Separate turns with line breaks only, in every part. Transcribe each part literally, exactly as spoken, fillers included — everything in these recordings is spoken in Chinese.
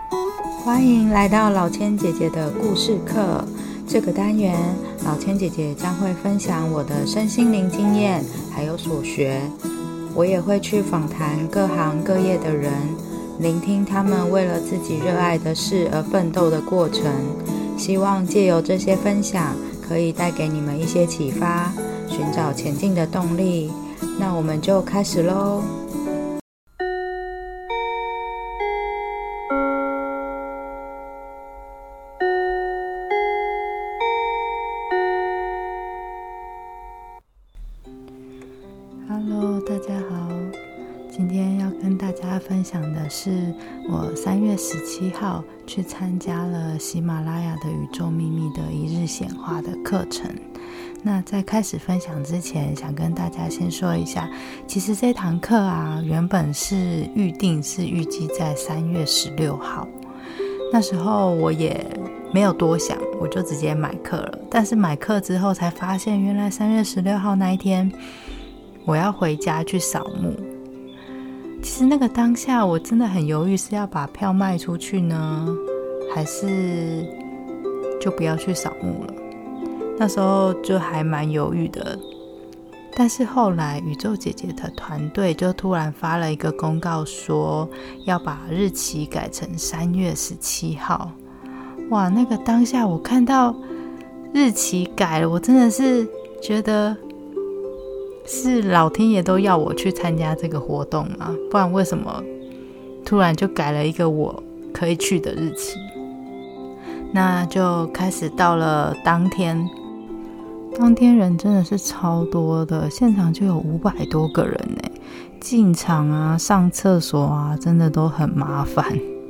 欢迎来到老千姐姐的故事课。这个单元，老千姐姐将会分享我的身心灵经验，还有所学。我也会去访谈各行各业的人，聆听他们为了自己热爱的事而奋斗的过程。希望借由这些分享，可以带给你们一些启发，寻找前进的动力。那我们就开始咯。Hello， 大家好，今天要跟大家分享的是我三月十七号去参加了喜马拉雅的宇宙秘密的一日显化的课程。那在开始分享之前，想跟大家先说一下，其实这堂课啊，原本是预定是预计在三月十六号，那时候我也没有多想，我就直接买课了。但是买课之后才发现，原来三月十六号那一天我要回家去扫墓。其实那个当下我真的很犹豫，是要把票卖出去呢，还是就不要去扫墓了。那时候就还蛮犹豫的，但是后来宇宙姐姐的团队就突然发了一个公告，说要把日期改成三月十七号。哇，那个当下我看到日期改了，我真的是觉得是老天爷都要我去参加这个活动吗？不然为什么突然就改了一个我可以去的日期？那就开始到了当天，当天人真的是超多的，现场就有五百多个人耶，进场啊、上厕所啊，真的都很麻烦。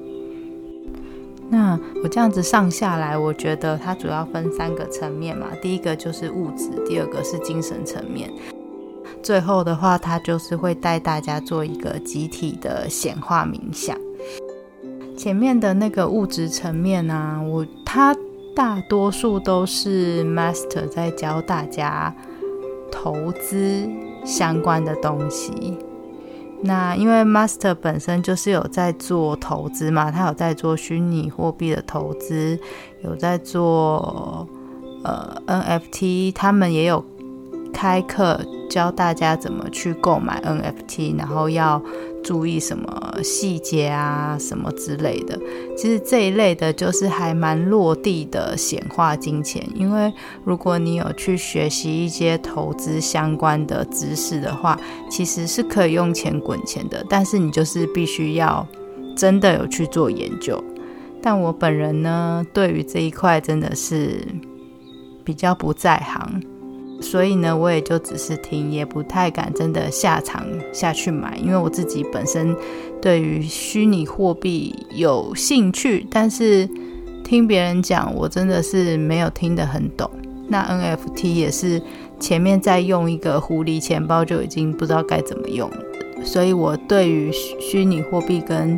那我这样子上下来，我觉得它主要分三个层面嘛，第一个就是物质，第二个是精神层面，最后的话，它就是会带大家做一个集体的显化冥想。前面的那个物质层面啊，我它大多数都是 Master 在教大家投资相关的东西。那因为 Master 本身就是有在做投资嘛，他有在做虚拟货币的投资，有在做呃 N F T， 他们也有开课教大家怎么去购买 N F T， 然后要注意什么细节啊什么之类的。其实这一类的就是还蛮落地的显化金钱，因为如果你有去学习一些投资相关的知识的话，其实是可以用钱滚钱的，但是你就是必须要真的有去做研究。但我本人呢，对于这一块真的是比较不在行，所以呢，我也就只是听，也不太敢真的下场下去买，因为我自己本身对于虚拟货币有兴趣，但是听别人讲，我真的是没有听得很懂。那 N F T 也是前面在用一个狐狸钱包就已经不知道该怎么用了，所以我对于虚拟货币跟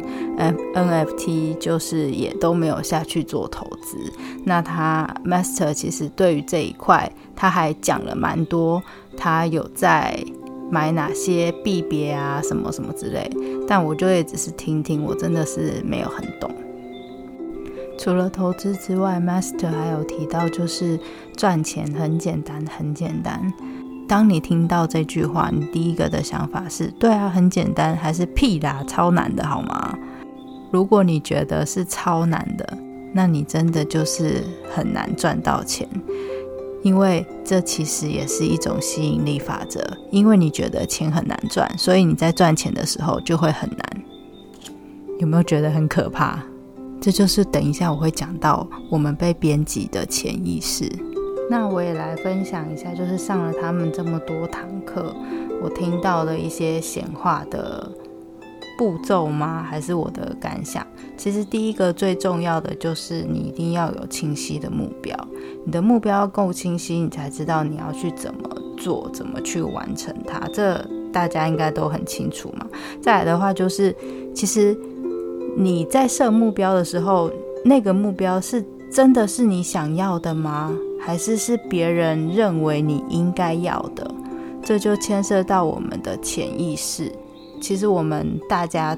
N F T 就是也都没有下去做投资。那他 Master 其实对于这一块他还讲了蛮多，他有在买哪些币别啊什么什么之类，但我就也只是听听，我真的是没有很懂。除了投资之外， Master 还有提到就是赚钱很简单很简单。当你听到这句话，你第一个的想法是对啊很简单，还是屁啦超难的好吗？如果你觉得是超难的，那你真的就是很难赚到钱，因为这其实也是一种吸引力法则，因为你觉得钱很难赚，所以你在赚钱的时候就会很难。有没有觉得很可怕？这就是等一下我会讲到我们被编辑的潜意识。那我也来分享一下，就是上了他们这么多堂课，我听到的一些显化的步骤吗？还是我的感想？其实第一个最重要的就是你一定要有清晰的目标，你的目标要够清晰，你才知道你要去怎么做，怎么去完成它，这大家应该都很清楚嘛。再来的话就是其实你在设目标的时候，那个目标是真的是你想要的吗？还是是别人认为你应该要的？这就牵涉到我们的潜意识。其实我们大家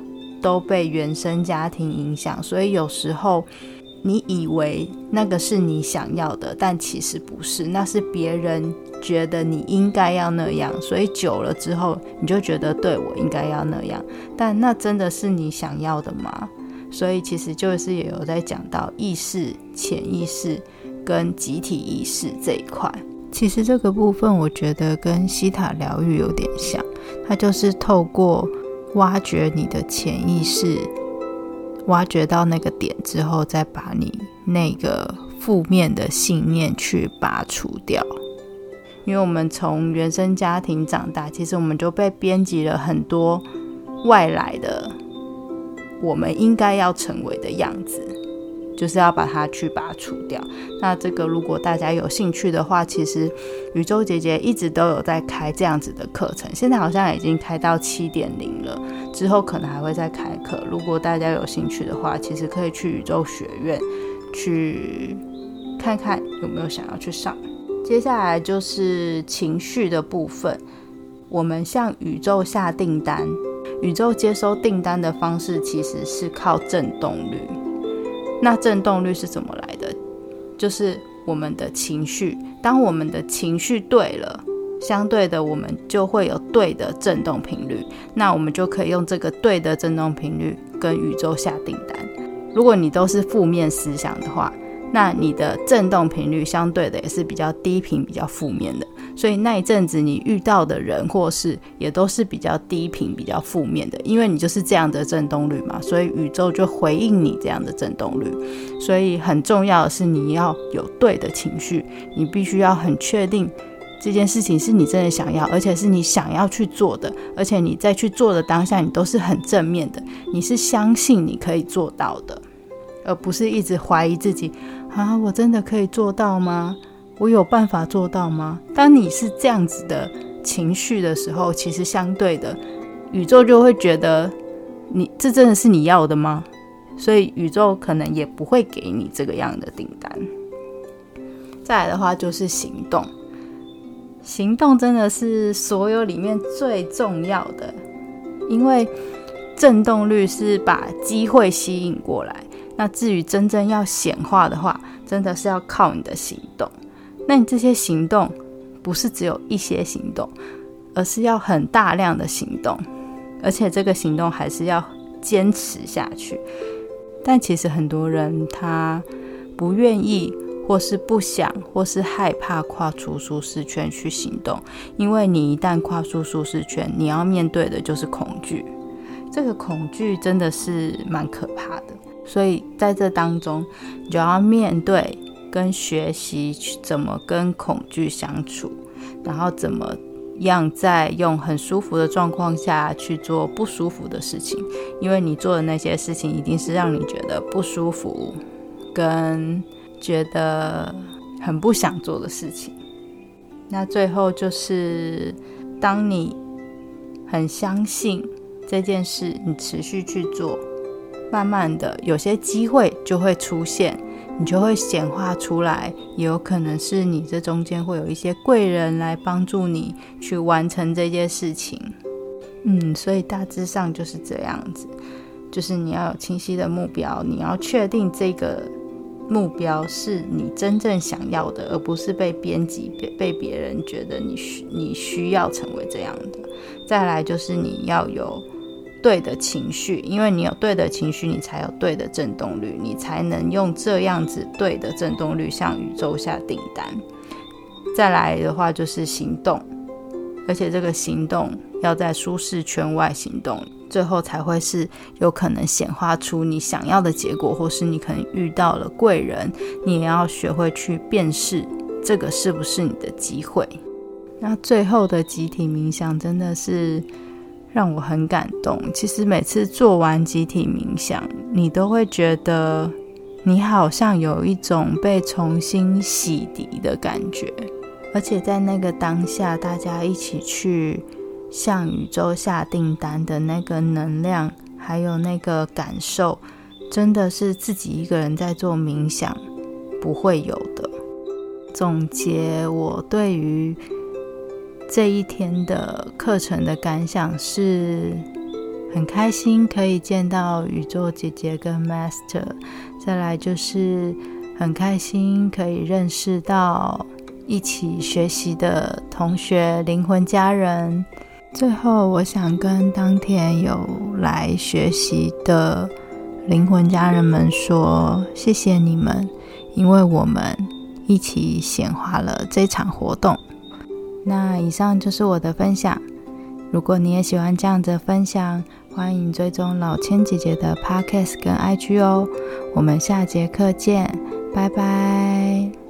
都被原生家庭影响，所以有时候你以为那个是你想要的，但其实不是，那是别人觉得你应该要那样，所以久了之后你就觉得对，我应该要那样，但那真的是你想要的吗？所以其实就是也有在讲到意识、潜意识跟集体意识这一块。其实这个部分我觉得跟西塔疗愈有点像，它就是透过挖掘你的潜意识，挖掘到那个点之后，再把你那个负面的信念去拔除掉。因为我们从原生家庭长大，其实我们就被编辑了很多外来的我们应该要成为的样子，就是要把它去拔除掉。那这个如果大家有兴趣的话，其实宇宙姐姐一直都有在开这样子的课程，现在好像已经开到 七点零 了，之后可能还会再开课。如果大家有兴趣的话，其实可以去宇宙学院去看看有没有想要去上。接下来就是情绪的部分，我们向宇宙下订单，宇宙接收订单的方式其实是靠振动率。那振动率是怎么来的？就是我们的情绪，当我们的情绪对了，相对的我们就会有对的振动频率，那我们就可以用这个对的振动频率跟宇宙下订单。如果你都是负面思想的话，那你的振动频率相对的也是比较低频、比较负面的，所以那一阵子你遇到的人或事也都是比较低频、比较负面的，因为你就是这样的振动率嘛，所以宇宙就回应你这样的振动率。所以很重要的是你要有对的情绪，你必须要很确定这件事情是你真的想要，而且是你想要去做的，而且你在去做的当下你都是很正面的，你是相信你可以做到的，而不是一直怀疑自己啊，我真的可以做到吗？我有办法做到吗？当你是这样子的情绪的时候，其实相对的宇宙就会觉得你这真的是你要的吗？所以宇宙可能也不会给你这个样的订单。再来的话就是行动，行动真的是所有里面最重要的，因为振动率是把机会吸引过来，那至于真正要显化的话，真的是要靠你的行动。那你这些行动不是只有一些行动，而是要很大量的行动，而且这个行动还是要坚持下去。但其实很多人他不愿意，或是不想，或是害怕跨出舒适圈去行动，因为你一旦跨出舒适圈，你要面对的就是恐惧。这个恐惧真的是蛮可怕的，所以在这当中你就要面对跟学习怎么跟恐惧相处，然后怎么样在用很舒服的状况下去做不舒服的事情，因为你做的那些事情一定是让你觉得不舒服跟觉得很不想做的事情。那最后就是当你很相信这件事，你持续去做，慢慢的有些机会就会出现，你就会显化出来，也有可能是你这中间会有一些贵人来帮助你去完成这件事情。嗯，所以大致上就是这样子，就是你要有清晰的目标，你要确定这个目标是你真正想要的，而不是被编辑被别人觉得你需你需要成为这样的。再来就是你要有对的情绪，因为你有对的情绪，你才有对的振动率，你才能用这样子对的振动率向宇宙下订单。再来的话就是行动，而且这个行动要在舒适圈外行动，最后才会是有可能显化出你想要的结果，或是你可能遇到了贵人，你也要学会去辨识这个是不是你的机会。那最后的集体冥想真的是让我很感动。其实每次做完集体冥想，你都会觉得你好像有一种被重新洗涤的感觉，而且在那个当下大家一起去向宇宙下订单的那个能量还有那个感受，真的是自己一个人在做冥想不会有的。总结我对于这一天的课程的感想是很开心可以见到宇宙姐姐跟 Master， 再来就是很开心可以认识到一起学习的同学灵魂家人。最后我想跟当天有来学习的灵魂家人们说，谢谢你们，因为我们一起显化了这场活动。那以上就是我的分享，如果你也喜欢这样的分享，欢迎追踪老千姐姐的 Podcast 跟 I G 哦。我们下节课见，拜拜。